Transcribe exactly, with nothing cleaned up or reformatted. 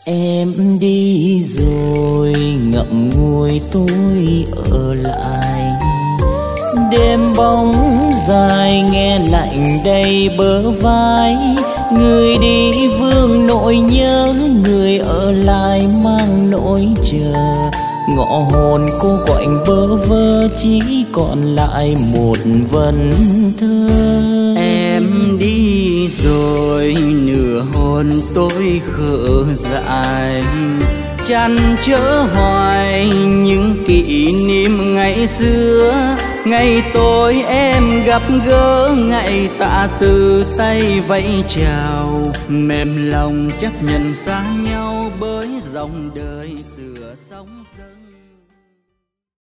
Em đi rồi ngậm ngùi tôi ở lại, đêm bóng dài nghe lạnh đầy bờ vai. Người đi vương nỗi nhớ, người ở lại mang nỗi chờ. Ngọ hồn cô quạnh bơ vơ, chỉ còn lại một vần thơ. Em đi rồi nửa hồn tôi khờ dại, chăn chở hoài những kỷ niệm ngày xưa. Ngày tôi em gặp gỡ, ngày tạ từ tay vẫy chào. Mềm lòng chấp nhận xa nhau bởi dòng đời tựa sóng dâng.